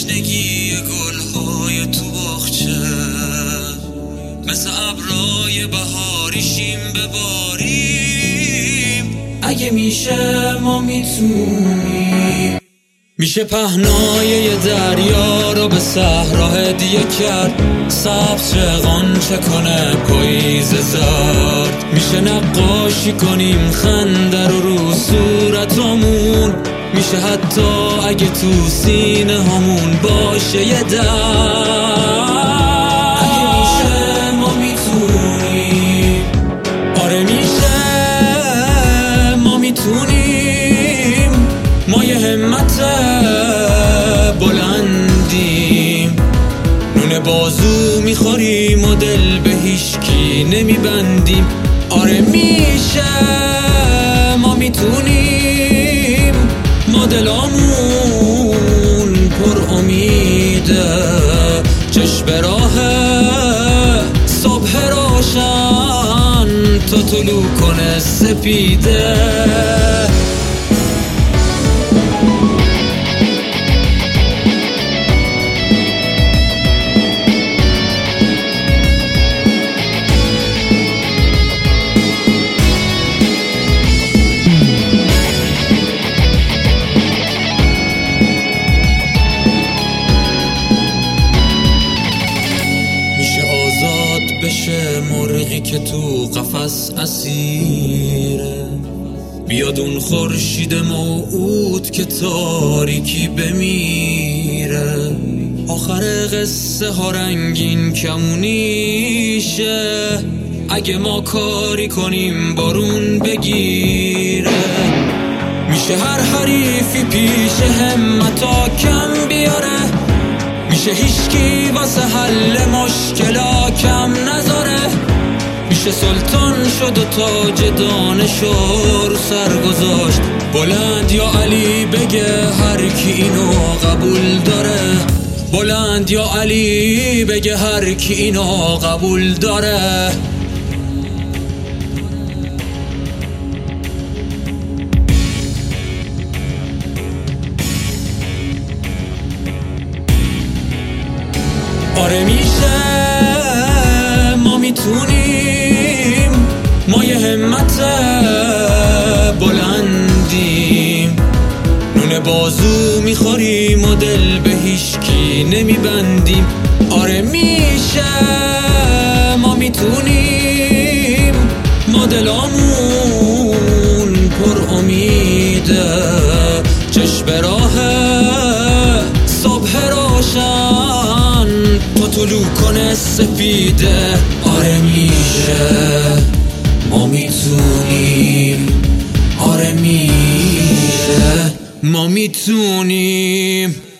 تشنگی گلهای تو باغچه، مثل ابرای بهاریشیم بباریم. اگه میشه ما میتونیم، میشه پهنای یه دریا رو به صحرا هدیه کرد، سبز قانچه کنه پاییز زرد. میشه نقاشی کنیم خنده رو صورتامون، میشه حتی اگه تو سینه همون باشه یه درد. اگه میشه ما میتونیم، آره میشه ما میتونیم. ما یه همت بلندیم، نون بازو میخوریم و دل به هیچکی نمیبندیم. آره میشه ما میتونیم، ما دلامون پر امیده، چشم به راه صبح روشن تا طلوع کنه سپیده. بشه مرغی که تو قفس اسیره، بیاد اون خورشید موعود که تاریکی بمیره. آخر قصه ها رنگین کمونیشه، اگه ما کاری کنیم بارون بگیره. میشه هر حریفی پیش همتا کم بیاره، میشه هیچکی واسه حل مشکلا کم نذاره. میشه سلطان شد و تاج دانشو رو سر گذاشت، بلند یا علی بگه هر کی اینو قبول داره. بلند یا علی بگه هر کی اینو قبول داره. آره میشه ما میتونیم، ما یه همت بلندیم، نون بازو میخوریم و دل به هیچکی نمیبندیم. آره میشه ما میتونیم، ما دلامون پر امیده، چشم به راه صبح روشن تا طلوع کنه سپیده. آره میشه ما میتونیم، آره میشه ما میتونیم.